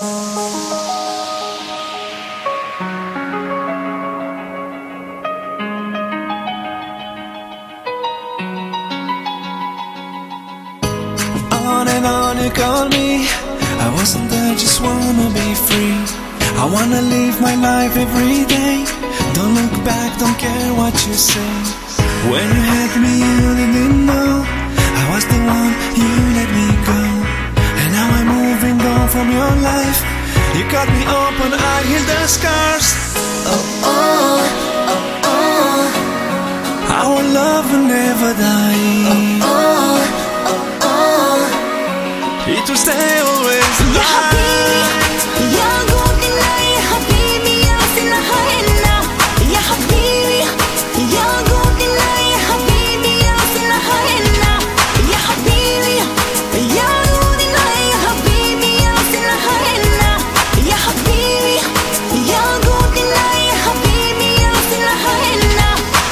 On you call me, I wasn't there, just wanna be free. I wanna live my life every day. Don't look back, don't care what you say. When you had me, you didn't know I was the one, you let me go. And now I'm moving on from your life. You cut me open, I heal the scars. Oh, oh, oh, oh. Our love will never die. Oh, oh, oh, oh. It will stay always alive. يا قوتنا يا حبيبي يا سنحنا يا حبيبي يا قوتنا يا حبيبي يا سنحنا يا حبيبي يا قوتنا يا حبيبي يا سنحنا يا حبيبي يا قوتنا يا حبيبي يا سنحنا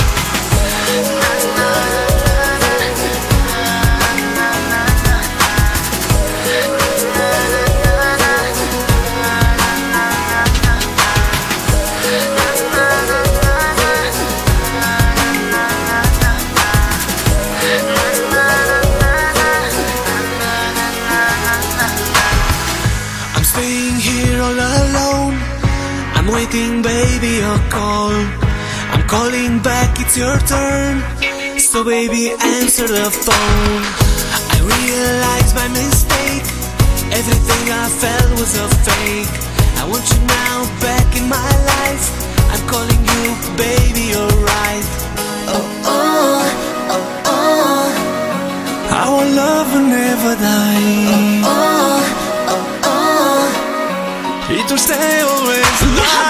Waiting, baby, your call. I'm calling back, it's your turn. So baby, answer the phone. I realized my mistake. Everything I felt was a fake. I want you now back in my life. I'm calling you, baby, you're right. Oh, oh, oh, oh. Our love will never die. Oh, oh, oh, oh. It will stay always alive.